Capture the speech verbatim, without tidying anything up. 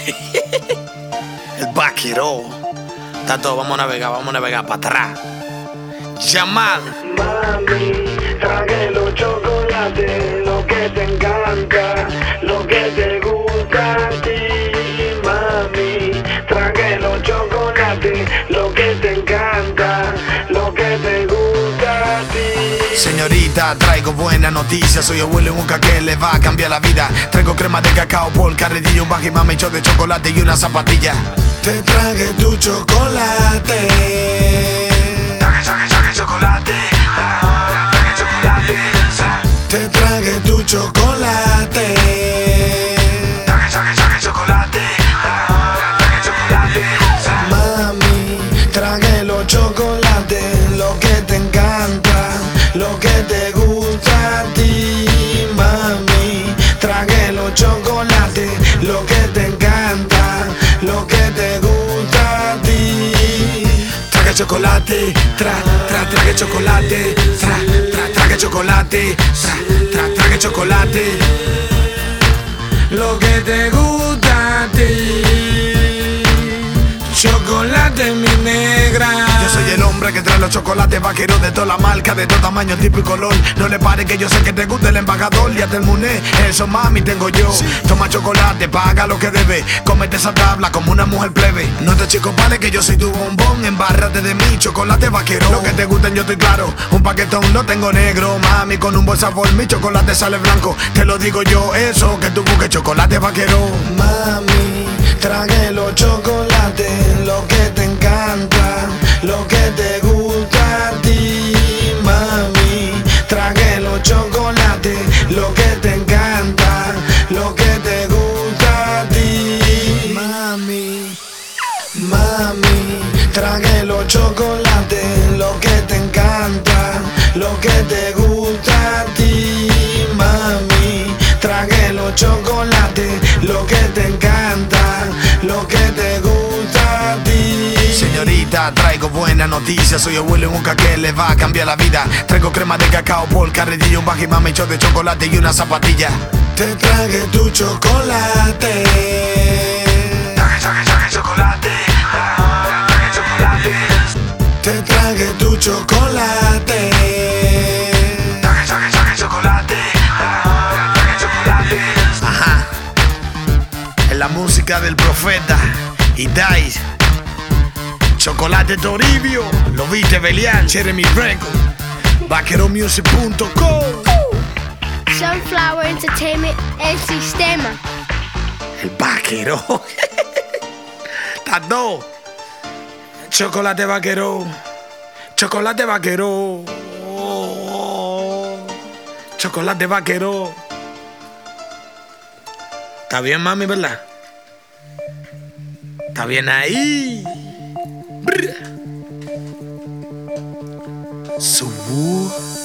El vaquero. Tato, vamos a navegar, vamos a navegar para atrás. Yamal. Mami, tragué los chocolates, lo que te encanta, lo que te gusta a ti. Mami, tragué los chocolates, lo que te encanta, lo que te gusta a ti. Señorita, traigo buena noticia. Soy abuelo en un que le va a cambiar la vida. Traigo crema de cacao por carretillo, un baje mami, hecho de chocolate y una zapatilla. Te tragué tu chocolate. Tragué, tragué, tragué chocolate. Tragué chocolate. Te tragué tu chocolate. Tragué, tragué, tragué chocolate. Tragué chocolate. Mami, tragué los chocolates, lo que te encanta, lo que te gusta a ti. Mami, tragué los chocolates, lo que te encanta, lo que te gusta a ti. Tragué chocolate, tra, tra, tragué chocolate, tra, tra, tragué chocolate, tra, tra, tragué chocolate, lo que te gusta a ti. Chocolate, mi negra. Yo soy el hombre que trae los chocolates vaqueros de toda la marca, de todo tamaño, tipo y color. No le pare que yo sé que te gusta el embajador. Ya terminé, eso mami tengo yo. Toma chocolate, paga lo que debe. Cómete esa tabla como una mujer plebe. No te chico vale que yo soy tu bombón. Embárrate de mí, chocolate vaquero. Lo que te gusten yo estoy claro. Un paquetón lo tengo negro, mami, con un buen sabor. Mi chocolate sale blanco, te lo digo yo. Eso que tú busques chocolate vaquero. Mami, tragué los chocolates, lo que te encanta, lo que te gusta a ti. Mami, tragué los chocolates, lo que te encanta, lo que te gusta a ti. Mami, mami, tragué los chocolates, lo que te encanta, lo que te gusta a ti. Mami, tragué los chocolates, lo que te encanta, lo que te gusta a ti. Señorita, traigo buena noticia. Soy abuelo en un que le va a cambiar la vida. Traigo crema de cacao por carretillo, un baje mami, hecho de chocolate y una zapatilla. Te tragué tu chocolate. Tragué, tragué, tragué chocolate. Tragué chocolate. Te tragué tu chocolate. Tragué, tragué, tragué chocolate. Tragué chocolate. Ajá. Es la música del profeta y Dice. Chocolate Toribio, lo viste Belial, Jeremy Record, vaquero music punto com. Sunflower Entertainment, el sistema. El vaquero. Tato. Chocolate vaquero. Chocolate vaquero. Chocolate vaquero. Está bien, mami, ¿verdad? Está bien ahí. Subu.